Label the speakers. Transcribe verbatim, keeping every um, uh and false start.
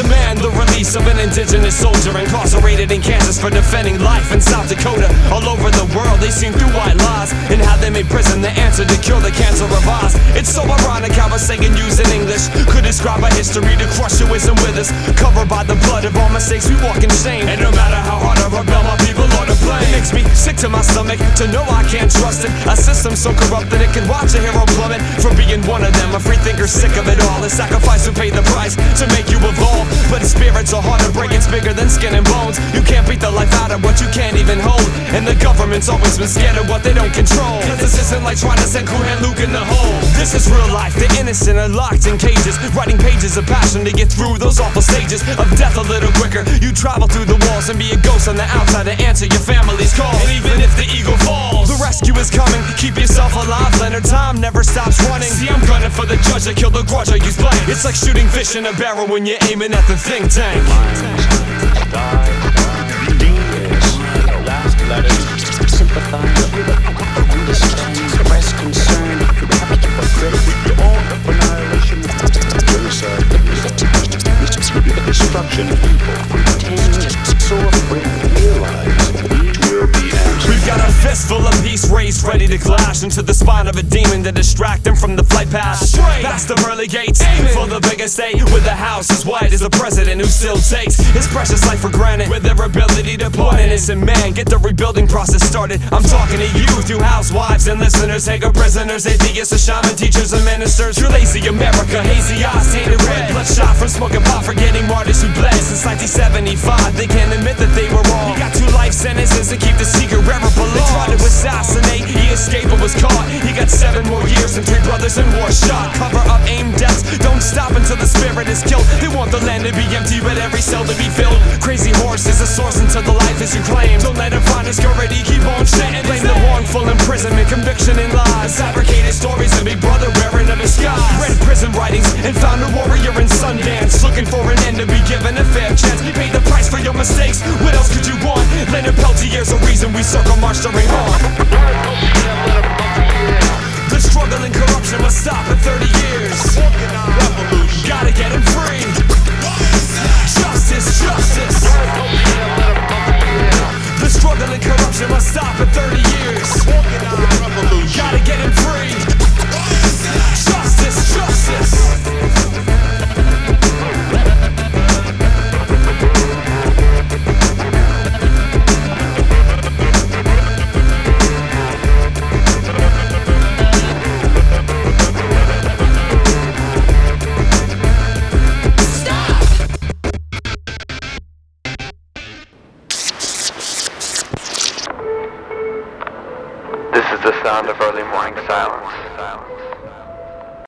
Speaker 1: demand the release of an indigenous soldier incarcerated in Kansas for defending life in South Dakota. All over the world they seen through white lies and how they made prison the answer to cure the cancer of ours. It's so ironic how a saying used in English could describe our history to crush who isn't with us. Covered by the blood of our mistakes we walk in shame, and no matter how hard I rebel my people are to blame. It makes me sick to my stomach to know I can't trust it. A system so corrupt that it can watch a hero plummet for being one of them. A free thinker sick of it all. A sacrifice who paid the price to make you evolve. But spirits are hard to break, it's bigger than skin and bones. You can't beat the life out of what you can't even hold. And the government's always been scared of what they don't control. Cause this isn't like trying to send Kool and Luke in the hole. This is real life, the innocent are locked in cages, writing pages of passion to get through those awful stages of death a little quicker. You travel through the walls and be a ghost on the outside to answer your family's call. And even if the eagle falls, the rescue is coming. Keep yourself alive, Leonard, time never stops running. See, I'm gunning for the judge that killed the grudge I use blame. It's like shooting fish in a barrel when you're aiming at the think tank.
Speaker 2: Last letters, sympathize, understand, express concern, for credit, all for annihilation, destruction of people, pretend, so afraid, realize, each will be answered.
Speaker 1: We've got a fistful of peace raised, ready to clash into the spine of a demon to distract them from the flight path. Straight past the pearly gates, aiming for the big estate, with the house as white as the president who still takes his precious life for granted, with their ability to put innocent man get the rebuilding process started. I'm talking to you through housewives and listeners, Hager prisoners, atheists, shaman teachers and ministers. Through lazy America, hazy eyes tainted red, bloodshot from smoking pot, forgetting martyrs who bled since nineteen seventy-five. They can't admit that they were wrong. He got two life sentences to keep the secret wherever it belongs. They tried to assassinate, he escaped but was caught. He got seven more years and three brothers in war shot. Cover up, aim deaths, don't stop until the spirit is killed. They want the land to be empty but every cell to be filled. Crazy horse is a source until the life is you claim. Don't let him find discouraged, keep on chanting. Blame the wrongful imprisonment, conviction and lies, fabricated stories of Big Brother wearing a disguise. Read prison writings and found a warrior in Sundance, looking for an end to be given a fair chance. He paid the price for your mistakes, what else could you want? Leonard Peltier's a reason we circle march during on. The struggle and corruption must stop in thirty years. Gotta get him free. Justice, justice. The struggle and corruption must stop in thirty years. Gotta get him free. Justice, justice.
Speaker 3: This is the sound of early morning silence.